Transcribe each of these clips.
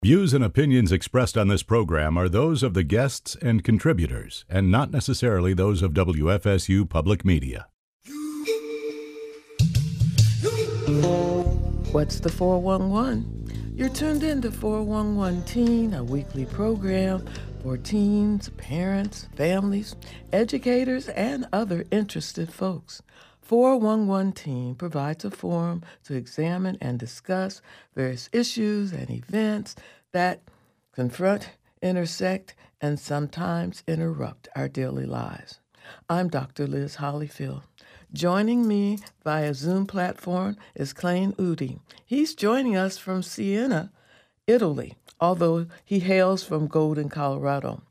Views and opinions expressed on this program are those of the guests and contributors, and not necessarily those of WFSU Public Media. What's the 411? You're tuned in to 411 Teen, a weekly program for teens, parents, families, educators, and other interested folks. 411 Teen provides a forum to examine and discuss various issues and events that confront, intersect, and sometimes interrupt our daily lives. I'm Dr. Liz Hollyfield. Joining me via Zoom platform is Clayne Udi. He's joining us from Siena, Italy, although he hails from Golden, Colorado.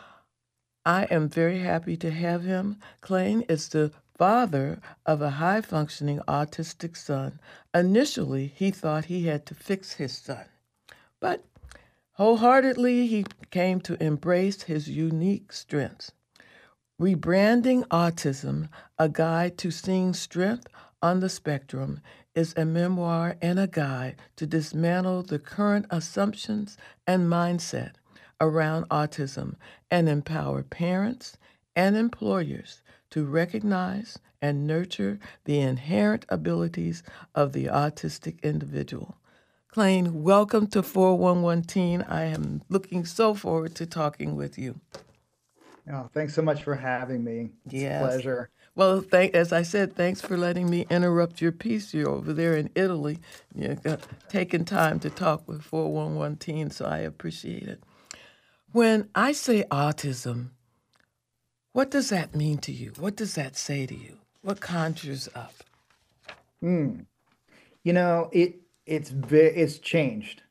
I am very happy to have him. Clayne is the father of a high-functioning autistic son. Initially, he thought he had to fix his son, but wholeheartedly he came to embrace his unique strengths. Rebranding Autism, A Guide to Seeing Strength on the Spectrum, is a memoir and a guide to dismantle the current assumptions and mindset around autism and empower parents and employers to recognize and nurture the inherent abilities of the autistic individual. Clayne, welcome to 411 Teen. I am looking so forward to talking with you. Oh, thanks so much for having me. It's a pleasure. Well, as I said, thanks for letting me interrupt your piece. You're over there in Italy. You're taking time to talk with 411 Teen, so I appreciate it. When I say autism, what does that mean to you? What does that say to you? What conjures up? You know, it's changed.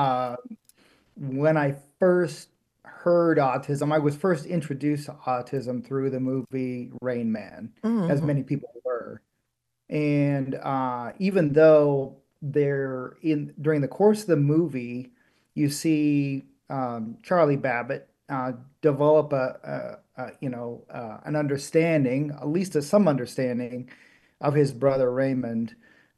When I first heard autism, I was first introduced to autism through the movie Rain Man, as many people were. And even though during the course of the movie, you see Charlie Babbitt develop an understanding, at least some understanding of his brother Raymond.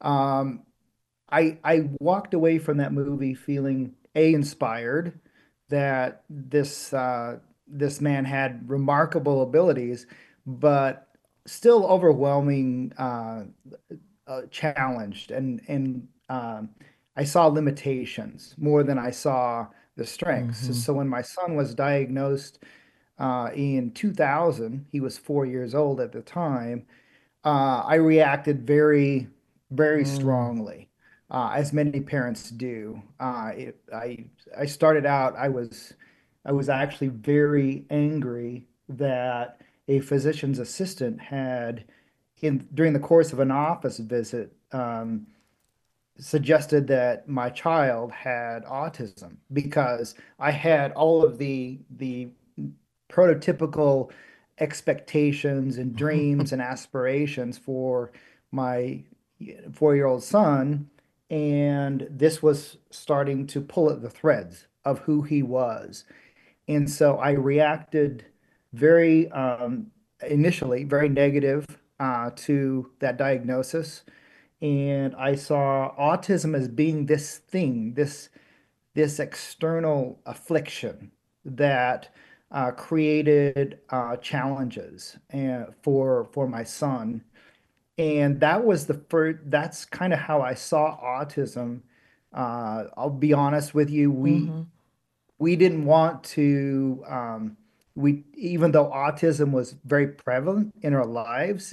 I walked away from that movie feeling inspired that this man had remarkable abilities, but still overwhelming challenged, and I saw limitations more than I saw the strengths. So when my son was diagnosed in 2000, he was 4 years old at the time. I reacted very, very strongly, as many parents do. I started out, I was actually very angry that a physician's assistant had, during the course of an office visit, suggested that my child had autism because I had all of the prototypical expectations and dreams and aspirations for my 4-year-old son, and this was starting to pull at the threads of who he was. And so I reacted very initially very negative to that diagnosis, and I saw autism as being this thing, this external affliction that created challenges for my son. And that was the first, that's kind of how I saw autism. I'll be honest with you, we didn't want to, even though autism was very prevalent in our lives,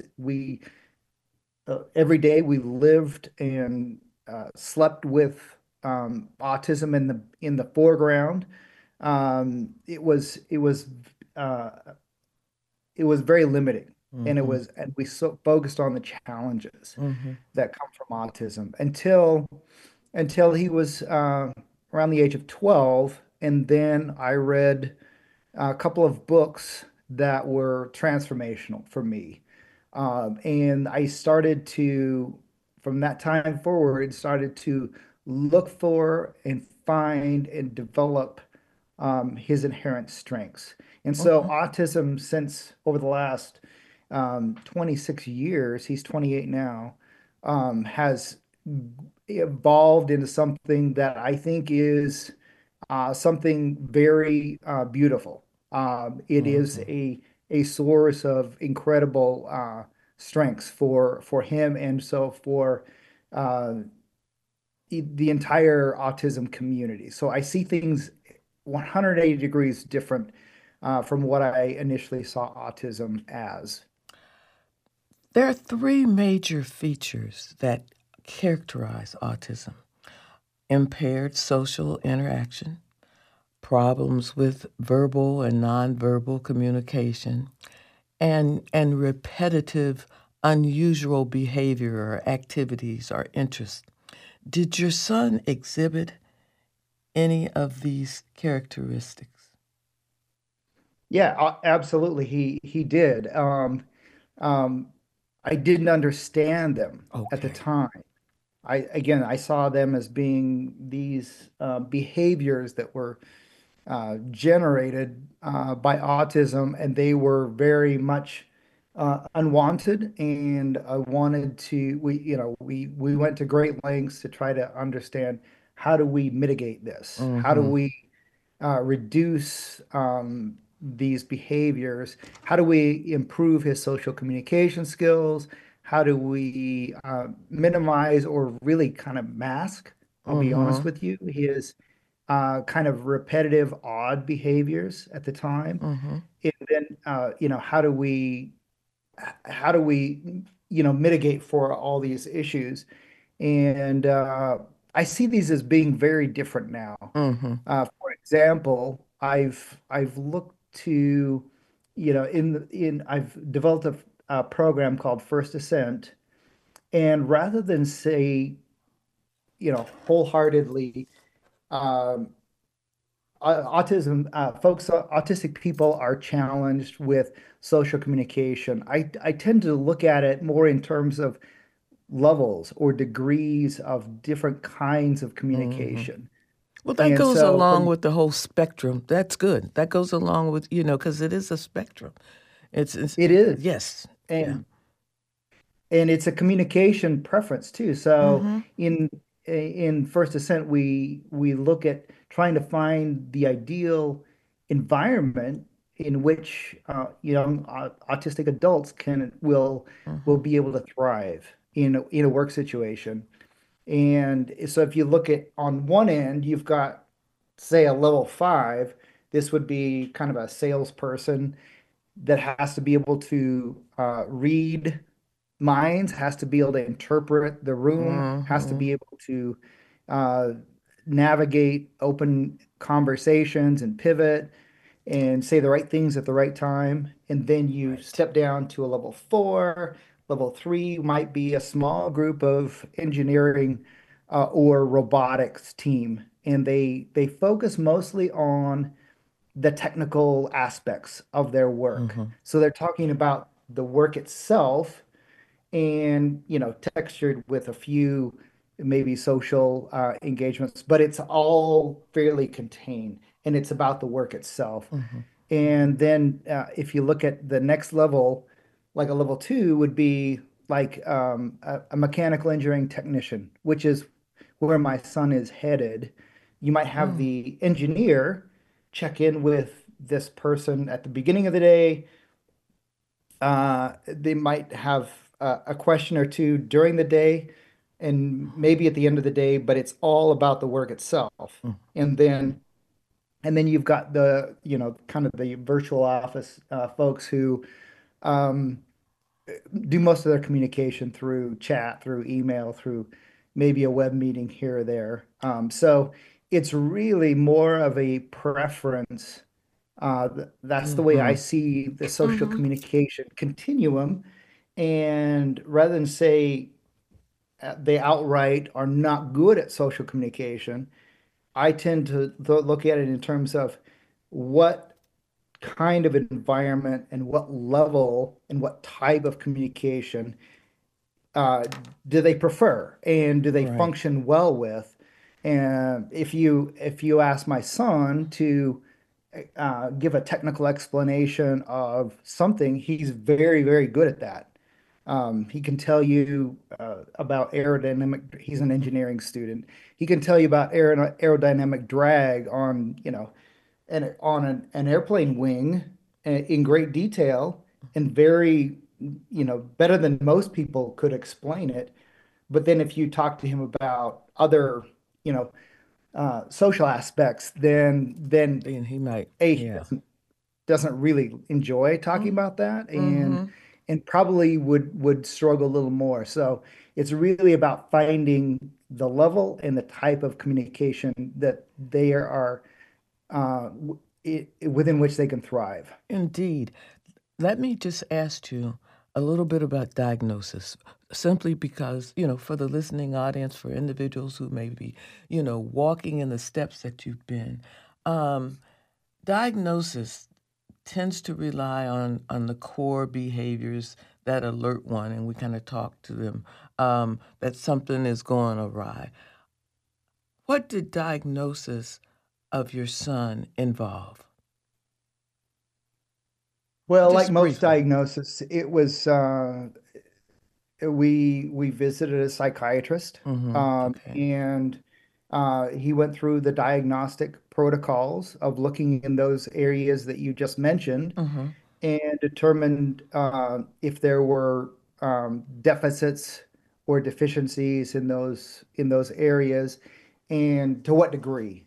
every day we lived and slept with autism in the foreground. Uh, it was very limiting, and we so focused on the challenges that come from autism until he was around the age of 12, and then I read a couple of books that were transformational for me. And I started to, from that time forward, started to look for and find and develop his inherent strengths. And so autism, since over the last 26 years, he's 28 now, has evolved into something that I think is something very beautiful. It is Hmm. a source of incredible strengths for him, and so for uh, the entire autism community. So I see things 180 degrees different from what I initially saw autism as. There are three major features that characterize autism: impaired social interaction, problems with verbal and nonverbal communication, and repetitive, unusual behavior or activities or interests. Did your son exhibit any of these characteristics? Yeah, absolutely. He did. Um, I didn't understand them at the Okay. time. I saw them as being these behaviors that were generated by autism, and they were very much unwanted. And I wanted to, we went to great lengths to try to understand how do we mitigate this? How do Mm-hmm. we reduce these behaviors? How do we improve his social communication skills? How do we minimize or really kind of mask, I'll be honest Mm-hmm. with you, his kind of repetitive, odd behaviors at the time? Mm-hmm. And then, how do we, mitigate for all these issues? And I see these as being very different now. Mm-hmm. For example, I've looked to, I've developed a program called First Ascent, and rather than say, wholeheartedly, um, autism folks, autistic people are challenged with social communication. I tend to look at it more in terms of levels or degrees of different kinds of Mm-hmm. communication. Well, that And goes so along from with the whole spectrum. That's good. That goes along with, because it is a spectrum. It's it is, yes. Yeah. and and it's a communication preference too. So Mm-hmm. in First Ascent, we look at trying to find the ideal environment in which young autistic adults will Mm-hmm. be able to thrive in a work situation. And so if you look at on one end, you've got, say, a level five. This would be kind of a salesperson that has to be able to read minds, has to be able to interpret the room, has to Mm-hmm. be able to uh, navigate open conversations and pivot and say the right things at the right time. And then you Right. step down to a level four. Level three might be a small group of engineering or robotics team, and they focus mostly on the technical aspects of their work. Mm-hmm. So they're talking about the work itself and, textured with a few maybe social engagements, but it's all fairly contained and it's about the work itself. Mm-hmm. And then if you look at the next level, like a level two would be like a mechanical engineering technician, which is where my son is headed. You might have Mm. the engineer check in with this person at the beginning of the day. They might have a question or two during the day and maybe at the end of the day, but it's all about the work itself. Mm. And then and then you've got the, kind of the virtual office folks who um, do most of their communication through chat, through email, through maybe a web meeting here or there. So it's really more of a preference. That's the way I Mm-hmm. see the social Mm-hmm. communication continuum. And rather than say they outright are not good at social communication, I tend to look at it in terms of what kind of environment and what level and what type of communication uh, do they prefer and do they Right. function well with? And if you ask my son to give a technical explanation of something, he's very, very good at that. He can tell you about aerodynamic. He's an engineering student. He can tell you about aerodynamic drag on, an airplane wing in great detail and very, better than most people could explain it. But then if you talk to him about other, you know, social aspects, then Then he might, he yeah. doesn't really enjoy talking about that, Mm-hmm. and probably would struggle a little more. So it's really about finding the level and the type of communication that they are within which they can thrive. Indeed. Let me just ask you a little bit about diagnosis, simply because, for the listening audience, for individuals who may be, walking in the steps that you've been. Um, Diagnosis tends to rely on the core behaviors that alert one, and we kind of talk to them that something is going awry. What did diagnosis of your son involve? Well, like Just most briefly. diagnosis, it was we visited a psychiatrist, Mm-hmm. Okay. and he went through the diagnostic protocols of looking in those areas that you just mentioned Mm-hmm. and determined if there were deficits or deficiencies in those areas, and to what degree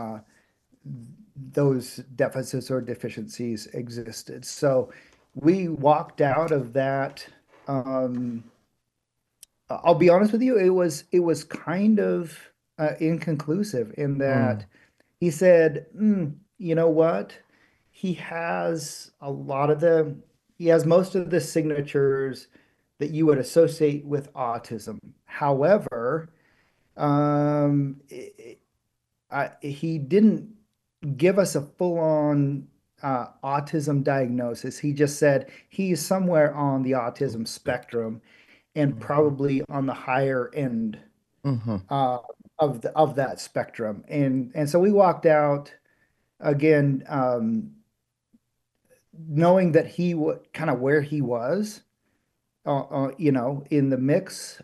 those deficits or deficiencies existed. So we walked out of that. Um, I'll be honest with you, it was kind of inconclusive in Mm. that he said, you know what? He has a lot of he has most of the signatures that you would associate with autism. However, um, he didn't give us a full-on autism diagnosis. He just said he's somewhere on the The autism spectrum. spectrum and Hmm. probably on the higher end Mm-hmm. uh, of that spectrum. And so we walked out again, knowing that he would kind of where he was, in the mix.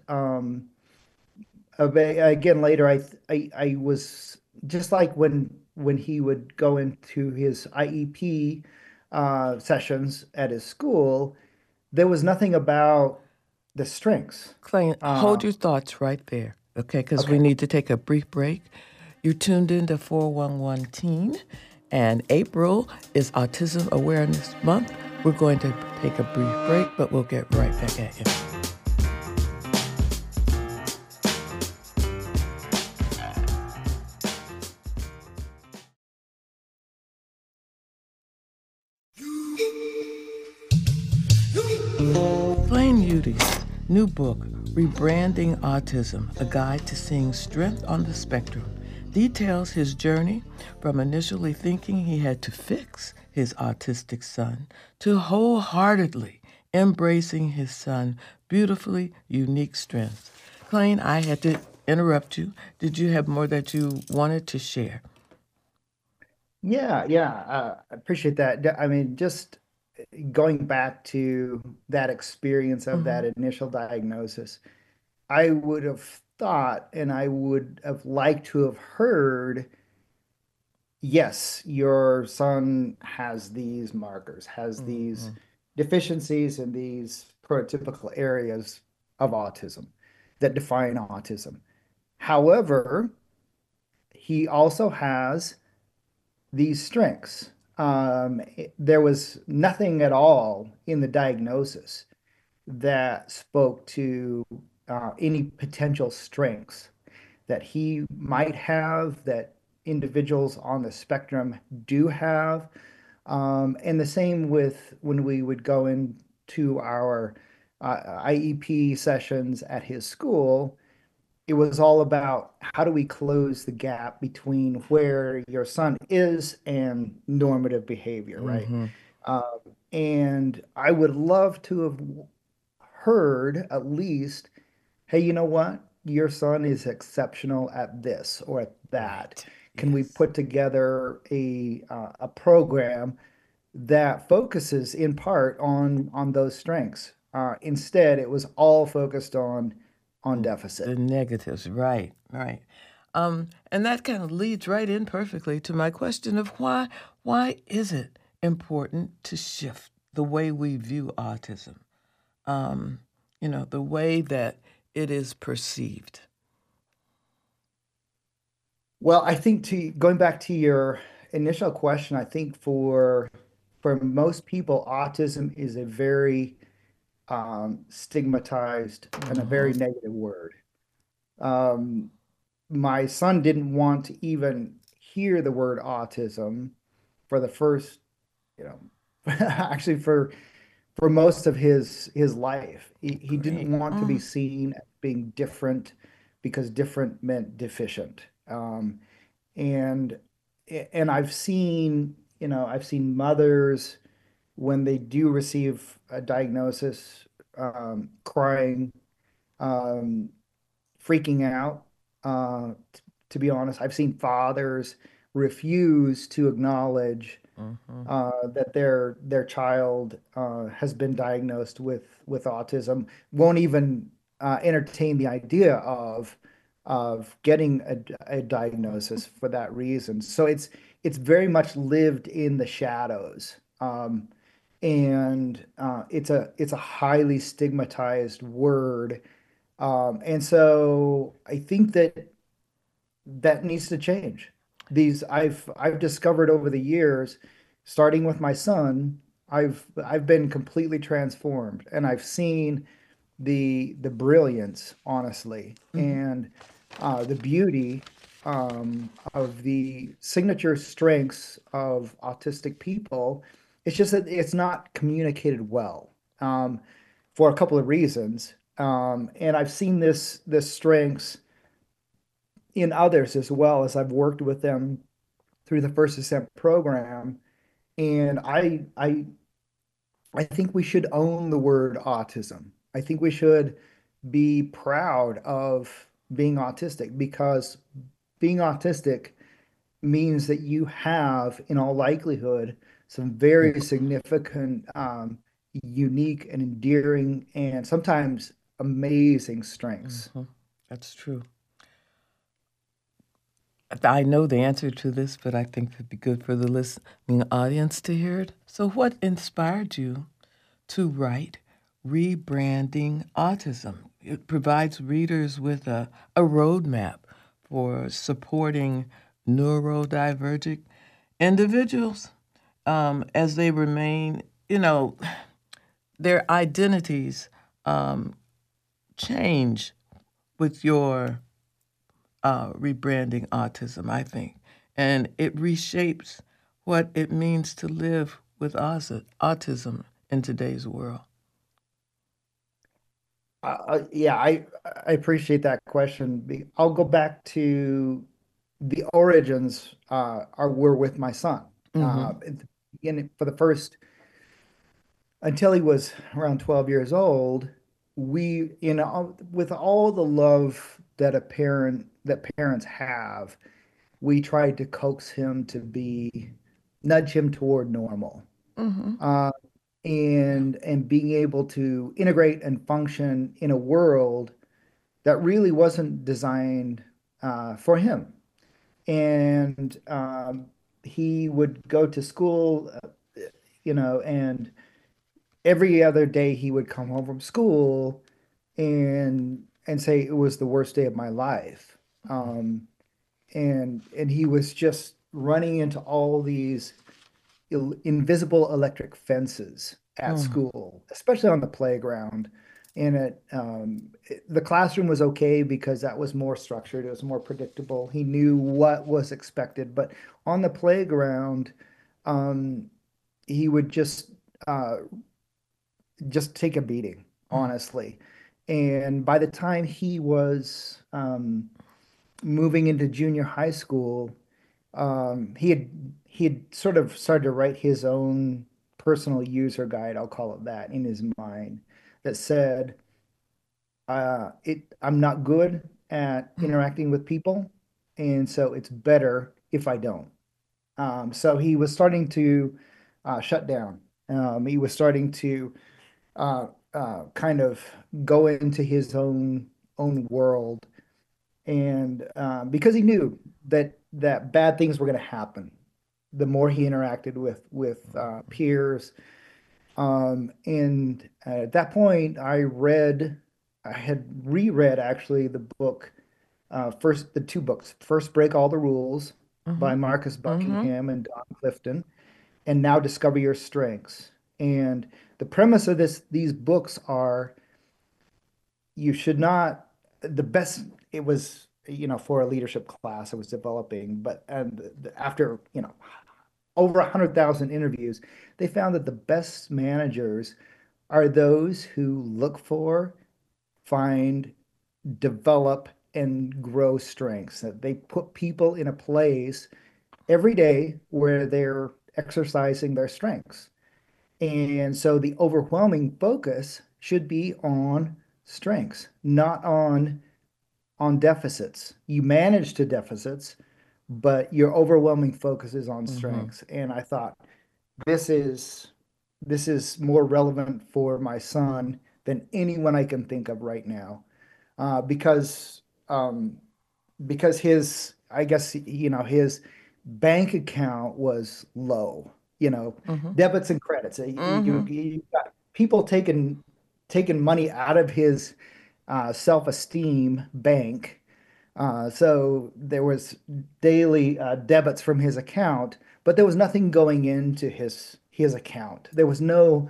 Again, later, I was just like when he would go into his IEP sessions at his school, there was nothing about the strengths. Clayton, Uh, hold your thoughts right there, okay? Because we okay. need to take a brief break. You're tuned in to 411 Teen, and April is Autism Awareness Month. We're going to take a brief break, but we'll get right back at you. Blaine Udy's new book, Rebranding Autism, A Guide to Seeing Strength on the Spectrum, details his journey from initially thinking he had to fix his autistic son to wholeheartedly embracing his son's beautifully unique strengths. Blaine, I had to interrupt you. Did you have more that you wanted to share? Yeah, yeah, I appreciate that. I mean, just going back to that experience of Mm-hmm. that initial diagnosis, I would have thought and I would have liked to have heard, yes, your son has these markers, has these Mm-hmm. deficiencies in these prototypical areas of autism that define autism. However, he also has these strengths. There was nothing at all in the diagnosis that spoke to any potential strengths that he might have, that individuals on the spectrum do have. And the same with when we would go into our IEP sessions at his school, it was all about how do we close the gap between where your son is and normative behavior, right? Mm-hmm. Um, and I would love to have heard at least, hey, you know what? Your son is exceptional at this or at that. Right. Can we Yes. put together a program that focuses in part on those strengths? Instead, it was all focused on The deficit. negatives, right, right. And that kind of leads right in perfectly to my question of why is it important to shift the way we view autism? Um, the way that it is perceived. Well, I think to going back to your initial question, I think for most people, autism is a very stigmatized and a Mm-hmm. very negative word. Um, my son didn't want to even hear the word autism for the first, you know, actually for most of his life. He didn't Great. want to be seen as being different because different meant deficient. And and I've seen mothers when they do receive a diagnosis, crying, um, freaking out. To be honest, I've seen fathers refuse to acknowledge Mm-hmm. that their child has been diagnosed with autism, won't even entertain the idea of getting a diagnosis for that reason. So it's very much lived in the shadows. And it's a highly stigmatized word. And so I think that needs to change. These I've discovered over the years, starting with my son, I've been completely transformed, and I've seen the brilliance, honestly, Mm-hmm. and the beauty of the signature strengths of autistic people. It's just that it's not communicated well, for a couple of reasons. And I've seen this strengths in others as well as I've worked with them through the First Ascent program. And I think we should own the word autism. I think we should be proud of being autistic because being autistic means that you have, in all likelihood, some very significant, unique and endearing and sometimes amazing strengths. Mm-hmm. That's true. I know the answer to this, but I think it'd be good for the listening audience to hear it. So, what inspired you to write Rebranding Autism? It provides readers with a roadmap for supporting neurodivergent individuals as they remain, their identities um, change with your rebranding autism, I think. And it reshapes what it means to live with autism in today's world. Yeah, I appreciate that question. I'll go back to the origins are were with my son. Mm-hmm. At the beginning, for the first until he was around 12 years old, with all the love that parents have, we tried to coax him to be nudge him toward normal. Mm-hmm. Uh, Yeah. and being able to integrate and function in a world that really wasn't designed for him. And he would go to school, and every other day he would come home from school and say it was the worst day of my life. Um, and he was just running into all these invisible electric fences at Mm. school, especially on the playground. And the classroom was okay because that was more structured, it was more predictable. He knew what was expected. But on the playground, um, he would uh, just take a beating, Mm. honestly. And by the time he was moving into junior high school, he had sort of started to write his own personal user guide, I'll call it that, in his mind that said, I'm not good at interacting with people, and so it's better if I don't. So he was starting to shut down. He was starting to kind of go into his own world, and because he knew that bad things were going to happen, the more he interacted with peers. And at that point, I had reread actually the book, the two books, First Break All the Rules Mm-hmm. by Marcus Mm-hmm. Buckingham and Don Clifton, and Now Discover Your Strengths. And the premise of these books are you should not, the best, it was, for a leadership class I was developing, but after, over 100,000 interviews, they found that the best managers are those who look for, find, develop, and grow strengths. That they put people in a place every day where they're exercising their strengths. And so the overwhelming focus should be on strengths, not on deficits. You manage to deficits, but your overwhelming focus is on Mm-hmm. strengths. And I thought this is this is more relevant for my son than anyone I can think of right now, um, because his, I guess, his bank account was low, Mm-hmm. debits and credits. You, Mm-hmm. you got people taking money out of his self-esteem bank. So there was daily debits from his account, but there was nothing going into his account. There was no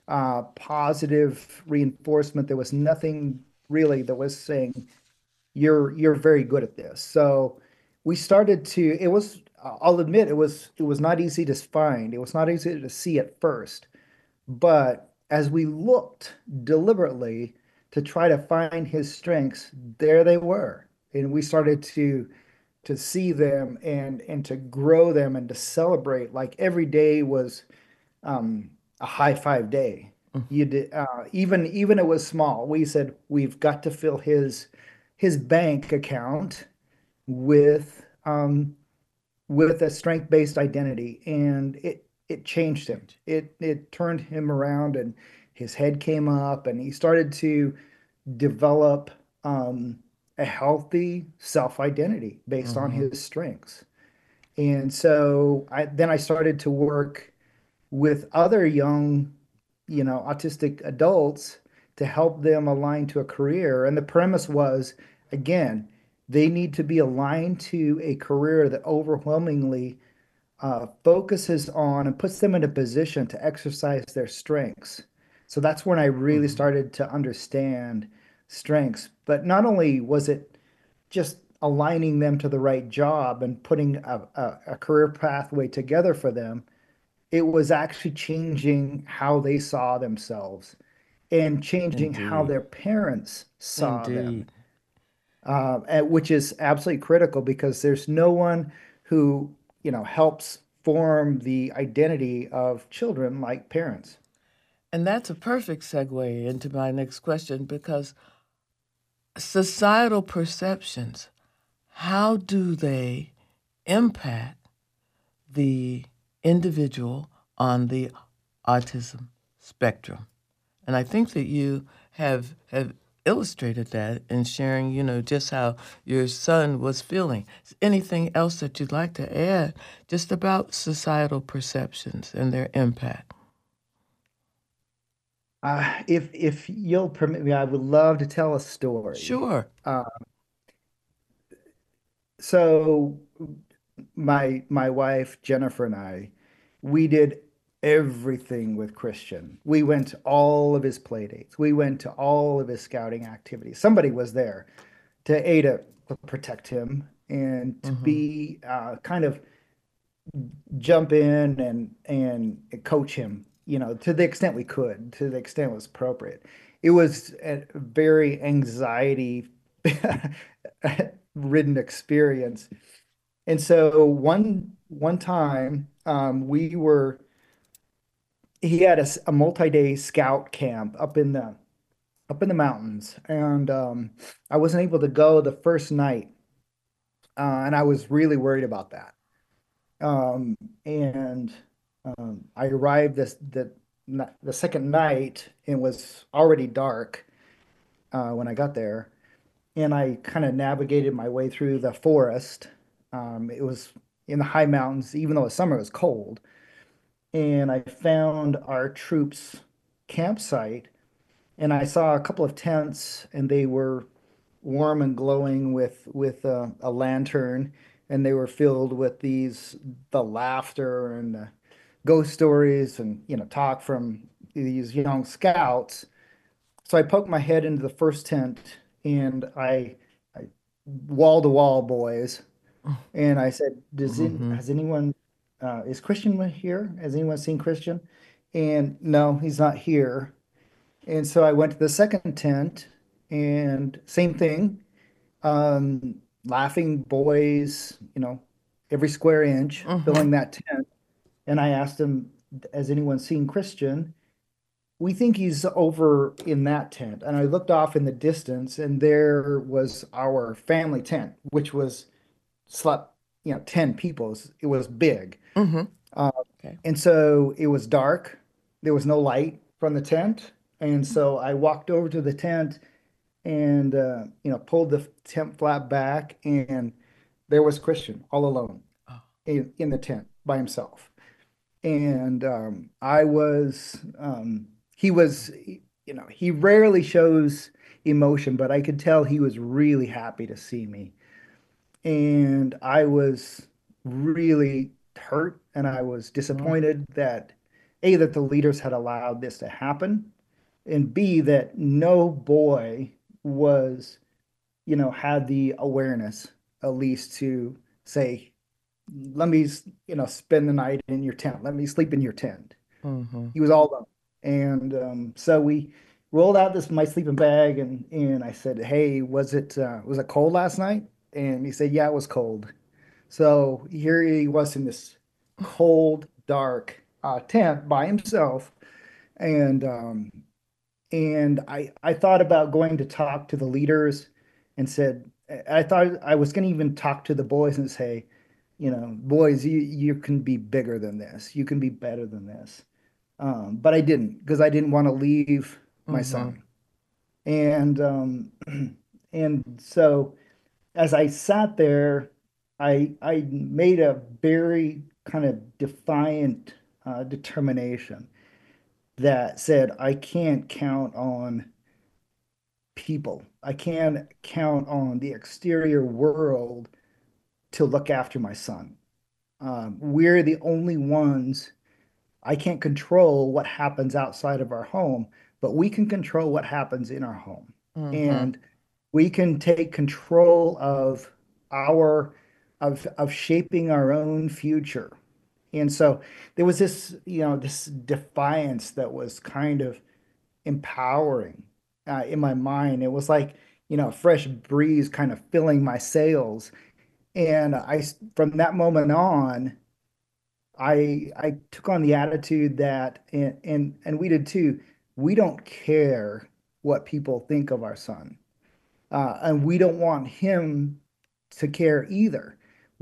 positive reinforcement. There was nothing really that was saying you're very good at this. So we started to. It was. I'll admit it was not easy to find. It was not easy to see at first, but as we looked deliberately to try to find his strengths, there they were. And we started to see them and to grow them and to celebrate like every day was a high five day. You did even it was small. We said we've got to fill his bank account with with a strength-based identity, and it changed him. It turned him around, and his head came up, and he started to develop a healthy self-identity based on Mm-hmm. his strengths. And so I started to work with other young, autistic adults to help them align to a career. And the premise was, again, they need to be aligned to a career that overwhelmingly focuses on and puts them in a position to exercise their strengths. So that's when I really Mm-hmm. started to understand strengths. But not only was it just aligning them to the right job and putting a career pathway together for them, it was actually changing how they saw themselves and changing how Indeed. their parents saw them, Indeed. which is absolutely critical because there's no one who, helps form the identity of children like parents. And that's a perfect segue into my next question because societal perceptions, how do they impact the individual on the autism spectrum? And I think that you have illustrated that in sharing, just how your son was feeling. Is anything else that you'd like to add just about societal perceptions and their impact? If you'll permit me, I would love to tell a story. Sure. Uh, so my wife Jennifer and I, we did everything with Christian. We went to all of his play dates. We went to all of his scouting activities. Somebody was there to protect him and to Mm-hmm. be kind of jump in and coach him, to the extent we could, to the extent it was appropriate. It was a very anxiety ridden experience. And so one time, he had a multi-day scout camp up in the mountains, and I wasn't able to go the first night, and I was really worried about that. And I arrived the second night, it was already dark when I got there, and I kind of navigated my way through the forest. It was in the high mountains, even though it's summer, it was cold. And I found our troops' campsite, and I saw a couple of tents, and they were warm and glowing with a lantern, and they were filled with the laughter and the ghost stories and talk from these young scouts. So I poked my head into the first tent, and I wall to wall boys, and I said, Mm-hmm. has anyone is Christian here? Has anyone seen Christian? And no, he's not here. And so I went to the second tent, and same thing. Laughing boys, every square inch Mm-hmm. filling that tent. And I asked him, has anyone seen Christian? We think he's over in that tent. And I looked off in the distance, and there was our family tent, which was slept, 10 people. It was big. Mm-hmm. Uh, Okay. and so it was dark. There was no light from the tent. And so I walked over to the tent and pulled the tent flap back, and there was Christian all alone Oh. in the tent by himself. And I was he was he rarely shows emotion, but I could tell he was really happy to see me. And I was really hurt, and I was Mm-hmm. disappointed that A, that the leaders had allowed this to happen, and B, that no boy was, had the awareness at least to say, let me, spend the night in your tent. Let me sleep in your tent. Mm-hmm. He was all alone. And so we rolled out this my sleeping bag, and I said, "Hey, was it cold last night?" And he said, "Yeah, it was cold." So here he was in this cold, dark tent by himself, and I thought about going to talk to the leaders, and said I thought I was going to even talk to the boys and say, boys, you can be bigger than this. You can be better than this. But I didn't, because I didn't want to leave my Mm-hmm. son. And and so as I sat there, I made a very kind of defiant determination that said I can't count on people. I can't count on the exterior world to look after my son. We're the only ones. I can't control what happens outside of our home, but we can control what happens in our home. Mm-hmm. And we can take control of our of shaping our own future. And so there was this, this defiance that was kind of empowering in my mind. It was like, a fresh breeze kind of filling my sails. And from that moment on, I took on the attitude that, and we did too. We don't care what people think of our son, and we don't want him to care either.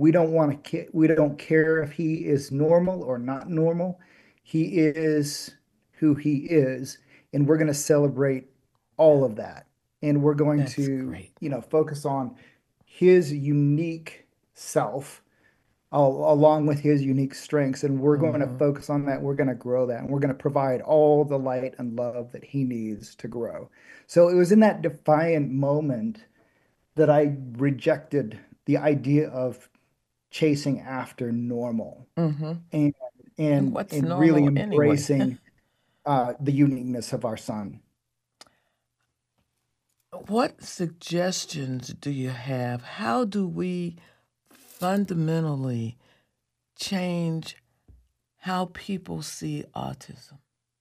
We don't care if he is normal or not normal. He is who he is, and we're going to celebrate all of that. And we're going That's to, great. focus on his unique self along with his unique strengths. And we're going to Mm-hmm. focus on that. We're going to grow that. And we're going to provide all the light and love that he needs to grow. So it was in that defiant moment that I rejected the idea of chasing after normal, Mm-hmm. and And and what's and really normal anyway? embracing the uniqueness of our son. What suggestions do you have? How do we fundamentally change how people see autism?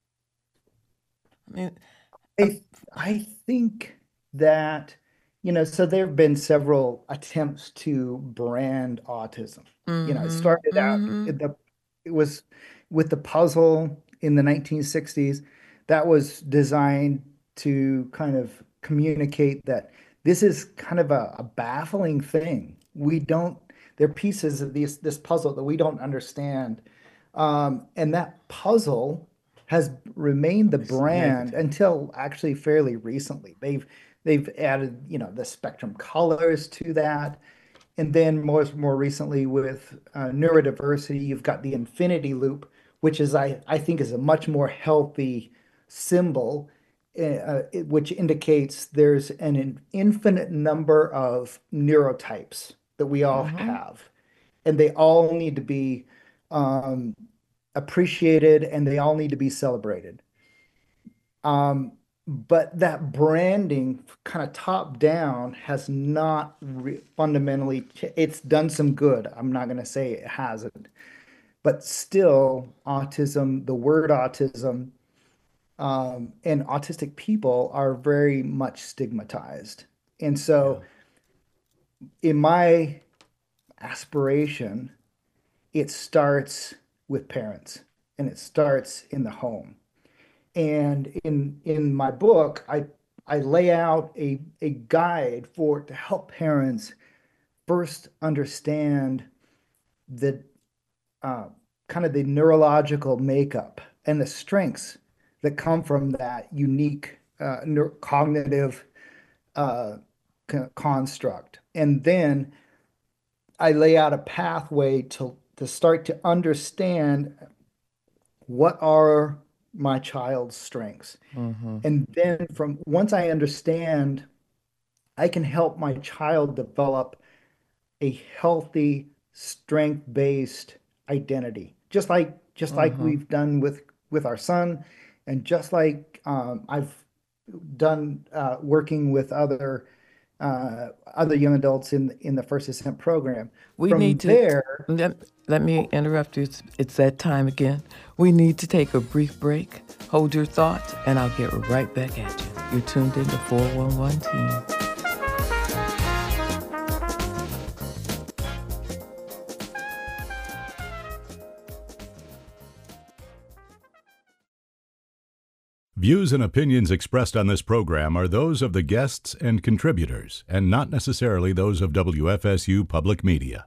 I mean, uh, I think that, so there have been several attempts to brand autism. It mm-hmm, started out mm-hmm, it was with the puzzle in the 1960s that was designed to kind of communicate that this is kind of a baffling thing. We don't, There are pieces of this puzzle that we don't understand. And that puzzle has remained the brand Connected. until actually fairly recently. They've added, the spectrum colors to that. And then more recently with neurodiversity, you've got the infinity loop, which is I think is a much more healthy symbol, which indicates there's an infinite number of neurotypes that we all Mm-hmm. have, and they all need to be um, appreciated and they all need to be celebrated. Um, but that branding kind of top down has not re fundamentally, it's done some good. I'm not going to say it hasn't, but still, autism, the word autism, and autistic people are very much stigmatized. And Yeah. so, in my aspiration, it starts with parents and it starts in the home. And in my book, I lay out a guide for to help parents first understand the uh, kind of the neurological makeup and the strengths that come from that unique cognitive uh, construct. And then I lay out a pathway to start to understand what are my child's strengths. Mm-hmm. And then from once I understand, I can help my child develop a healthy, strength-based identity, just like Mm-hmm. we've done with our son, and just like I've done working with other young adults in the First Ascent program. We need From to there, let me interrupt you. It's that time again. We need to take a brief break. Hold your thoughts, and I'll get right back at you. You're tuned in to 411 Team. Views and opinions expressed on this program are those of the guests and contributors, and not necessarily those of WFSU Public Media.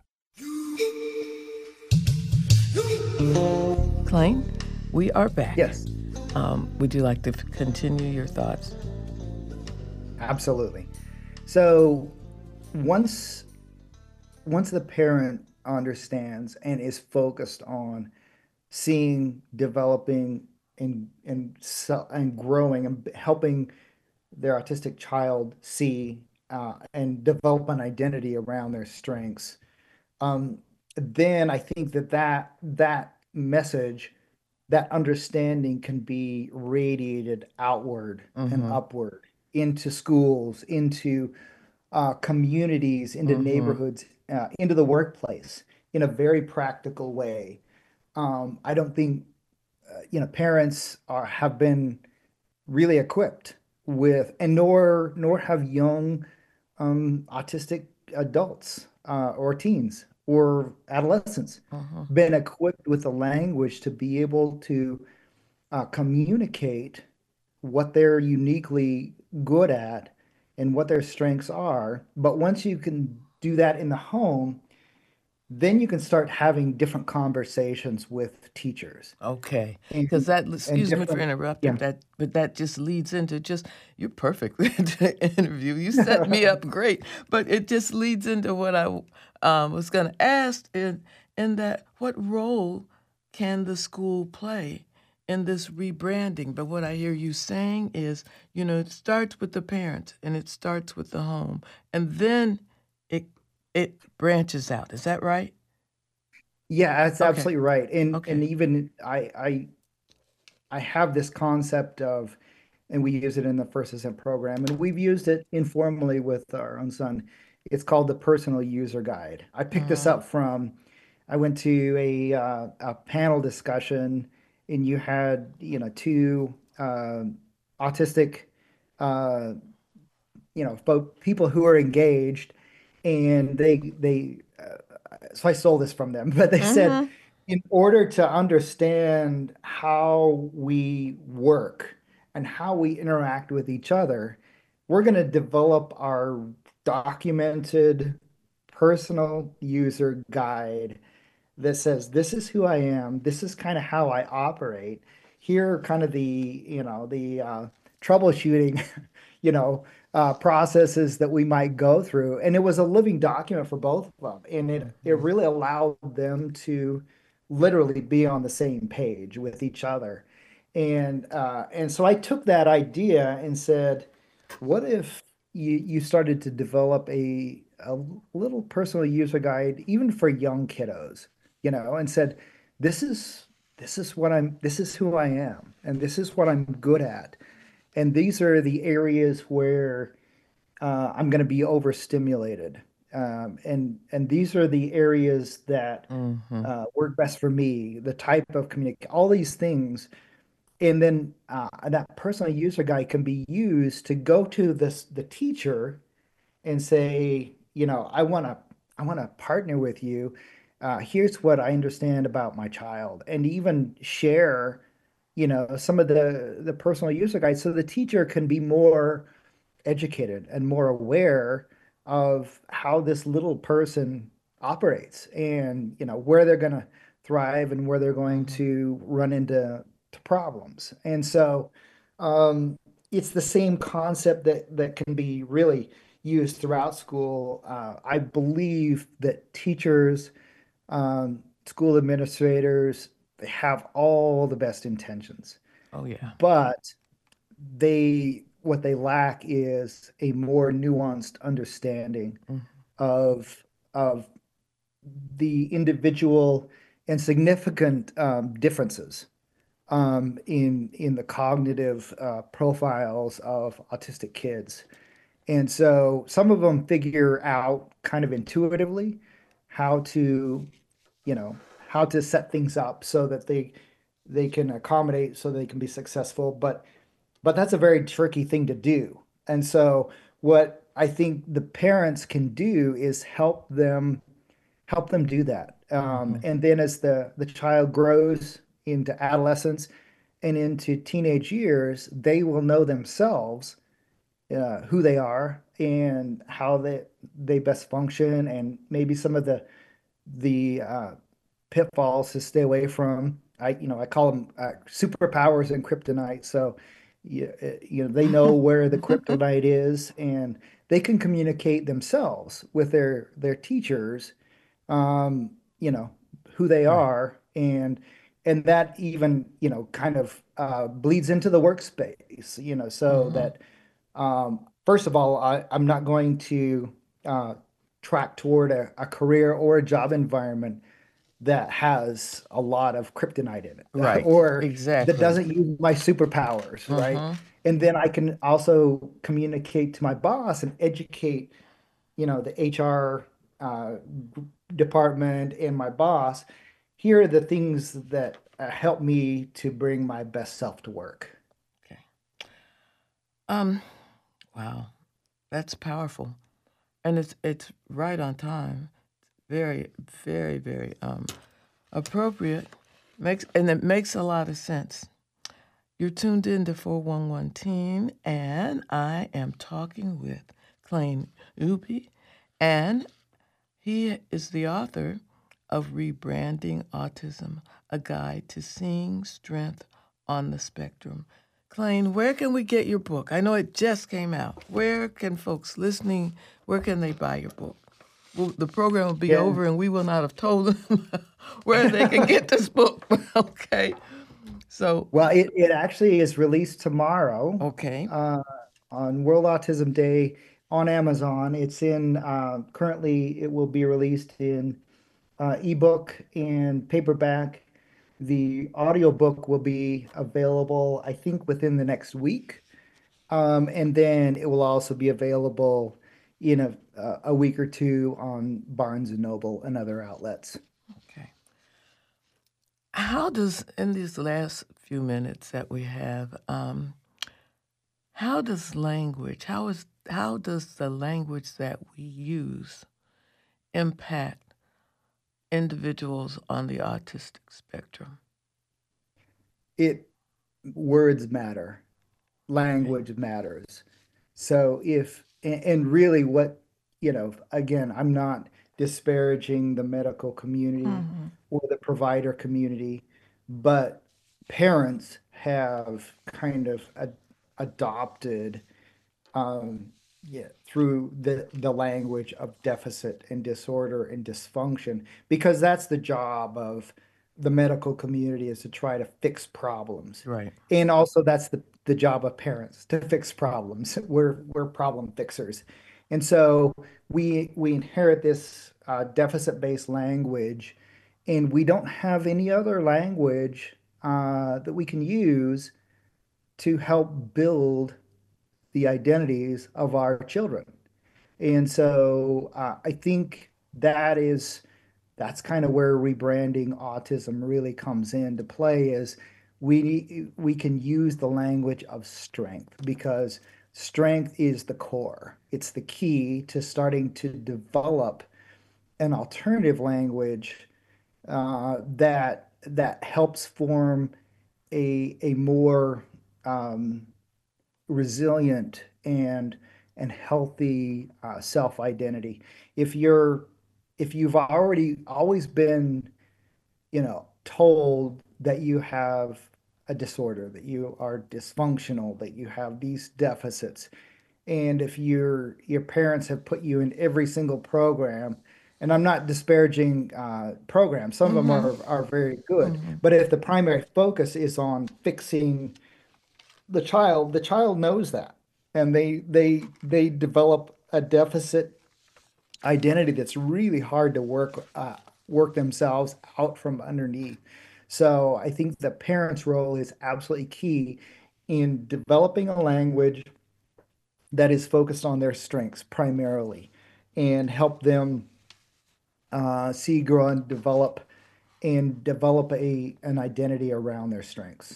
Klein, we are back. yes, Would you like to continue your thoughts? absolutely. So once once the parent understands and is focused on seeing, developing, and growing and helping their autistic child see and develop an identity around their strengths, um, then I think that message, that understanding can be radiated outward and Mm-hmm. upward into schools, into communities, into Mm-hmm. neighborhoods, into the workplace in a very practical way. I don't think parents have been really equipped with, and nor have young autistic adults or teens or adolescents Mm-hmm. been equipped with the language to be able to communicate what they're uniquely good at and what their strengths are. But once you can do that in the home, then you can start having different conversations with teachers Okay, because and that, and excuse me for different, interrupting, yeah. but that just leads into just, you're perfect to interview. You set me up great, but it just leads into what I was going to ask in that what role can the school play in this rebranding? But what I hear you saying is, it starts with the parents and it starts with the home, and then it it branches out. Is that right? Yeah, that's Okay, absolutely right. And okay. even I have this concept of, and we use it in the First Ascent program, and we've used it informally with our own son. It's called the Personal User Guide. I picked this Mm-hmm. up from, I went to a panel discussion, and you had, two autistic, uh, people who are engaged, and so I stole this from them, but they said, Mm-hmm. in order to understand how we work and how we interact with each other, we're going to develop our documented personal user guide that says, this is who I am, this is kind of how I operate. here are kind of the troubleshooting, you know, processes that we might go through. And it was a living document for both of them. And it Mhm. really allowed them to literally be on the same page with each other. And so I took that idea and said, what if you started to develop a little personal user guide, even for young kiddos, and said, this is this is who I am, and this is what I'm good at. And these are the areas where I'm going to be overstimulated. And these are the areas that Mhm. work best for me, the type of communicate, all these things. And then that personal user guide can be used to go to the teacher and say, I want to partner with you. Here's what I understand about my child, and even share, some of the personal user guides so the teacher can be more educated and more aware of how this little person operates, and where they're going to thrive and where they're going Mhm. to run into to problems. And so it's the same concept that can be really used throughout school. I believe that teachers, school administrators, they have all the best intentions, Oh yeah. but what they lack is a more nuanced understanding Mhm. of of the individual and significant differences in the cognitive profiles of autistic kids. And so some of them figure out kind of intuitively how to, how to set things up so that they can accommodate so they can be successful. But that's a very tricky thing to do. And so what I think the parents can do is help them do that. Mhm. And then as the child grows into adolescence and into teenage years, they will know themselves, who they are and how they best function, and maybe some of the pitfalls to stay away from. I call them superpowers and kryptonite. So, they know where the kryptonite is, and they can communicate themselves with their teachers, um, you know, who they Right. are, and that even, kind of bleeds into the workspace, so Mhm. that first of all, I'm not going to uh, track toward a career or a job environment that has a lot of kryptonite in it Right. or that Exactly. doesn't use my superpowers, right? Mhm. And then I can also communicate to my boss and educate, the HR uh, department and my boss. Here are the things that help me to bring my best self to work. Okay. Um. Wow. That's powerful, and it's right on time. Very, very, very appropriate. Makes and it makes a lot of sense. You're tuned in to 411 Teen, and I am talking with Clayne Ubi, and he is the author of Rebranding Autism, a guide to seeing strength on the spectrum. Clayne, where can we get your book? I know it just came out. Where can folks listening, where can they buy your book? Well, the program will be Yeah. over and we will not have told them where they can get this book. Okay. So, Well, it actually is released tomorrow okay. uh, on World Autism Day on Amazon. It's in currently it will be released in ebook and paperback. The audiobook will be available, I think, within the next week. And then it will also be available in a week or two on Barnes and Noble and other outlets. Okay. How does, in these last few minutes that we have, how does language, how does the language that we use impact individuals on the autistic spectrum? It Words matter, Okay. language matters. So and really again, I'm not disparaging the medical community Mm-hmm. or the provider community, but parents have kind of adopted, yeah, through the language of deficit and disorder and dysfunction, because that's the job of the medical community, is to try to fix problems. Right. And also that's the job of parents, to fix problems. We're problem fixers. And so we inherit this deficit-based language, and we don't have any other language that we can use to help build the identities of our children. And so I think that's kind of where rebranding autism really comes into play, is we can use the language of strength, because strength is the core. It's the key to starting to develop an alternative language that helps form a more resilient and healthy self identity. If you're if you've already always been, told that you have a disorder, that you are dysfunctional, that you have these deficits, and if your parents have put you in every single program, and I'm not disparaging programs, some of them Mm-hmm. are very good, Mm-hmm. but if the primary focus is on fixing the child knows that, and they develop a deficit identity that's really hard to work themselves out from underneath. So I think the parent's role is absolutely key in developing a language that is focused on their strengths primarily, and help them see, grow, and develop a an identity around their strengths.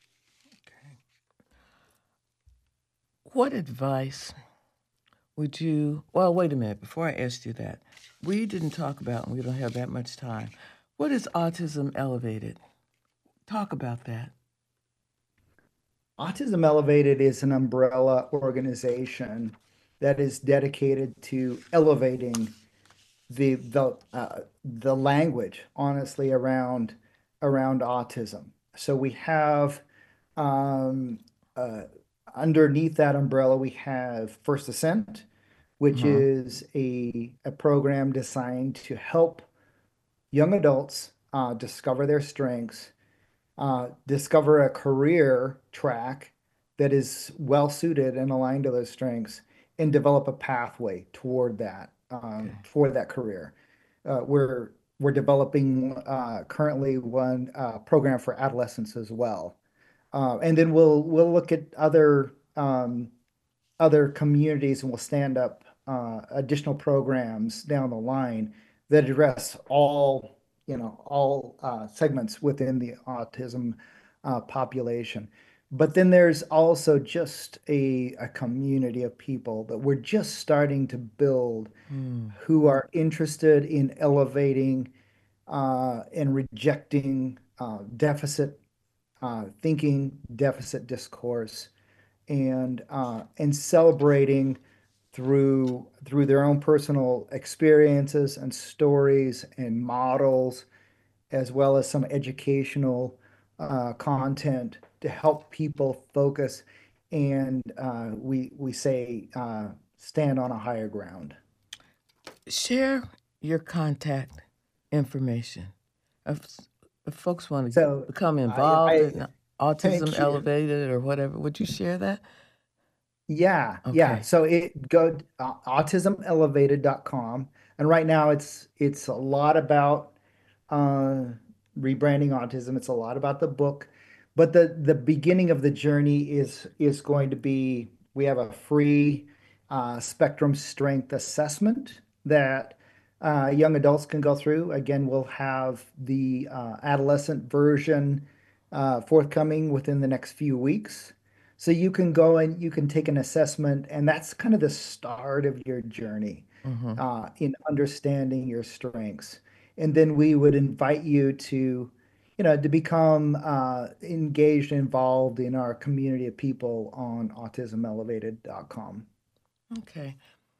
What advice would you? Well, wait a minute. Before I ask you that, we didn't talk about, and we don't have that much time. What is Autism Elevated? Talk about that. Autism Elevated is an umbrella organization that is dedicated to elevating the language, honestly, around autism. So we have, um, uh, underneath that umbrella, we have First Ascent, which Mm-hmm. is a program designed to help young adults discover their strengths, discover a career track that is well suited and aligned to those strengths, and develop a pathway toward that, Okay. for that career. We're developing currently one program for adolescents as well, and then we'll look at other communities, and we'll stand up additional programs down the line that address all segments within the autism population. But then there's also just a community of people that we're just starting to build, Mm. who are interested in elevating and rejecting deficit thinking, deficit discourse, and celebrating through their own personal experiences and stories and models, as well as some educational content to help people focus, and we say stand on a higher ground. Share your contact information. If, if folks want to So become I, involved I in Autism thank you. Elevated or whatever, would you share that? Yeah, yeah. Okay. So it go autismelevated.com, and right now it's a lot about uh, rebranding autism. It's a lot about the book, but the beginning of the journey is going to be, we have a free spectrum strength assessment that young adults can go through. Again, we'll have the adolescent version forthcoming within the next few weeks. So you can go and you can take an assessment, and that's kind of the start of your journey Mm-hmm. in understanding your strengths. And then we would invite you to become engaged and involved in our community of people on autismelevated.com. Okay.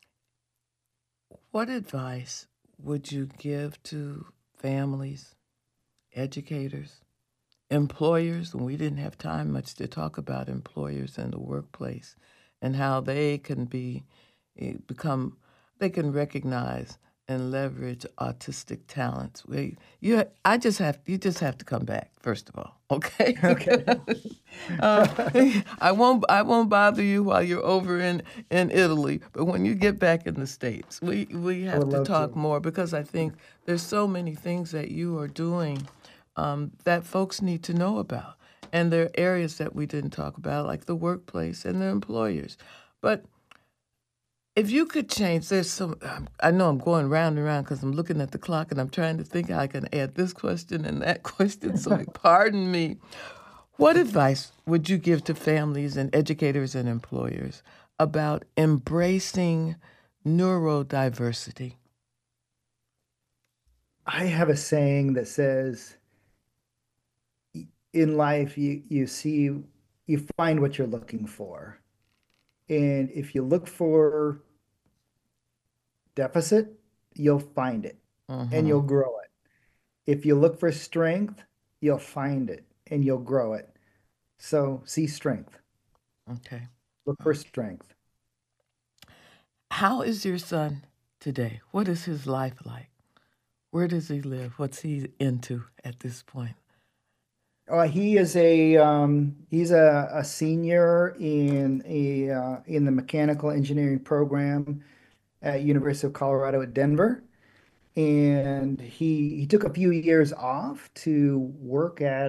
What advice would you give to families, educators, employers, and we didn't have time much to talk about employers in the workplace and how they can become, they can recognize and leverage autistic talents. You just have to come back first of all, okay? Okay. um, I won't bother you while you're over in Italy, but when you get back in the States, we I have would to love talk to. more because I think there's so many things that you are doing that folks need to know about. And there are areas that we didn't talk about, like the workplace and the employers. But if you could change, there's some, I know I'm going round and round because I'm looking at the clock and I'm trying to think how I can add this question and that question, so pardon me. What advice would you give to families and educators and employers about embracing neurodiversity? I have a saying that says, in life, you find what you're looking for. And if you look for deficit, you'll find it and Mm-hmm. you'll grow it. If you look for strength, you'll find it and you'll grow it. So see strength. Okay. Look for strength. How is your son today? What is his life like? Where does he live? What's he into at this point? He is he's a senior in the mechanical engineering program at University of Colorado at Denver. And he took a few years off to work at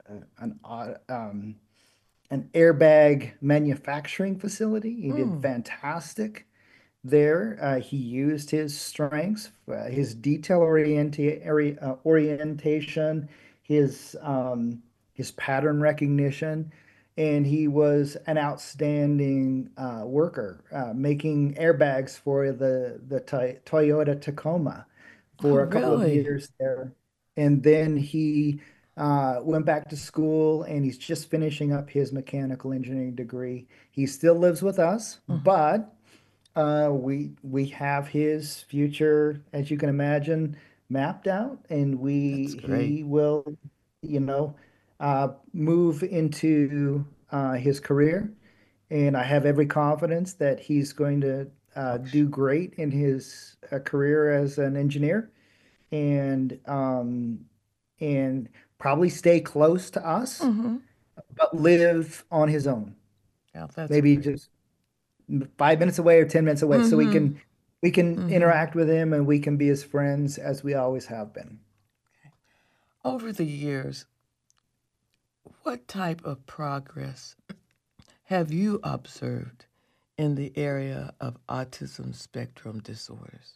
an airbag manufacturing facility. He did Mm, fantastic there. He used his strengths, his orientation, his pattern recognition, and he was an outstanding worker, making airbags for the Toyota Tacoma oh, for a couple of really? years there. And then he went back to school and he's just finishing up his mechanical engineering degree. He still lives with us, Mhm. but we have his future, as you can imagine, mapped out, and That's we great. he will, move into his career, and I have every confidence that he's going to do great in his career as an engineer, and and probably stay close to us, Mm-hmm. but live on his own. Yeah, that's Maybe great. just 5 minutes away or 10 minutes away so Mm-hmm. we can Mm-hmm. interact with him and we can be his friends as we always have been. Over the years, what type of progress have you observed in the area of autism spectrum disorders?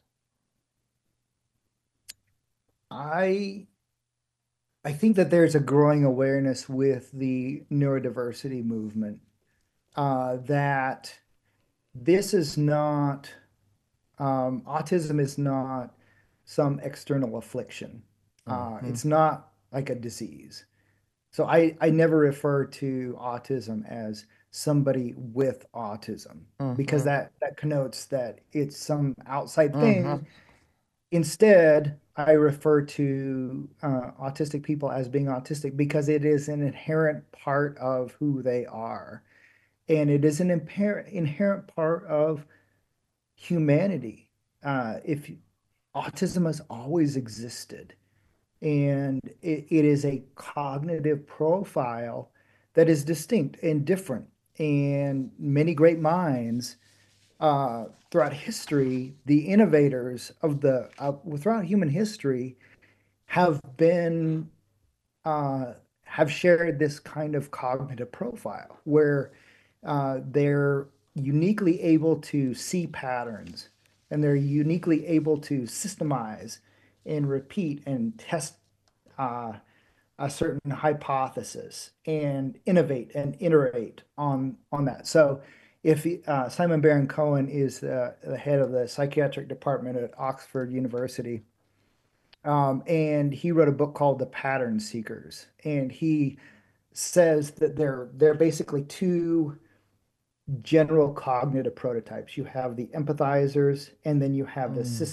I I think that there's a growing awareness with the neurodiversity movement, that this is not autism is not some external affliction. Mm-hmm. It's not like a disease. So I never refer to autism as somebody with autism because Mm-hmm. that connotes that it's some outside Mm-hmm. thing. Instead, I refer to autistic people as being autistic because it is an inherent part of who they are, and it is an inherent part of humanity. If autism has always existed, and it is a cognitive profile that is distinct and different. And many great minds throughout history, the innovators of the throughout human history have been uh, have shared this kind of cognitive profile where they're uniquely able to see patterns and they're uniquely able to systemize and repeat and test uh, a certain hypothesis and innovate and iterate on that. So, if Simon Baron Cohen is the head of the psychiatric department at Oxford University, and he wrote a book called The Pattern Seekers, and he says that they're basically two general cognitive prototypes. You have the empathizers, and then you have the Mm.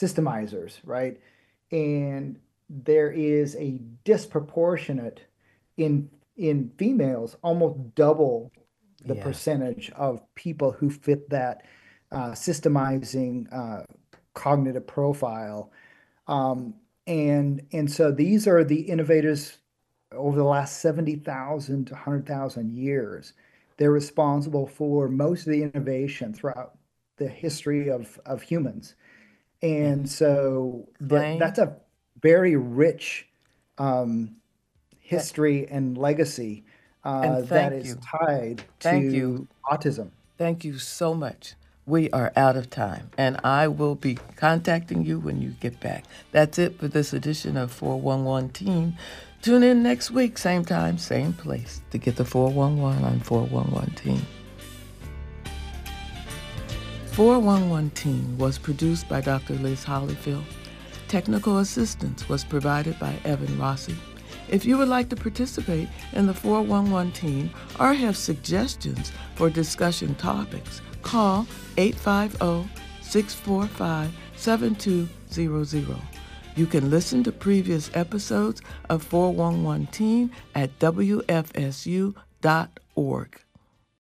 systemizers, right? And there is a disproportionate in females, almost double the Yeah. percentage of people who fit that systemizing cognitive profile. Um, and so these are the innovators over the last 70,000 to 100,000 years. They're responsible for most of the innovation throughout the history of humans. And And so Blaine, that's a very rich um, th- history and legacy and that thank is you. tied Thank you. to autism. Thank you so much. We are out of time, and I will be contacting you when you get back. That's it for this edition of 411 Teen. Tune in next week, same time, same place, to get the 411 on 411 Teen. 411 Teen was produced by Dr. Liz Hollyfield. Technical assistance was provided by Evan Rossi. If you would like to participate in the 411 Teen or have suggestions for discussion topics, call 850-645-7200. You can listen to previous episodes of 411 Teen at WFSU.org.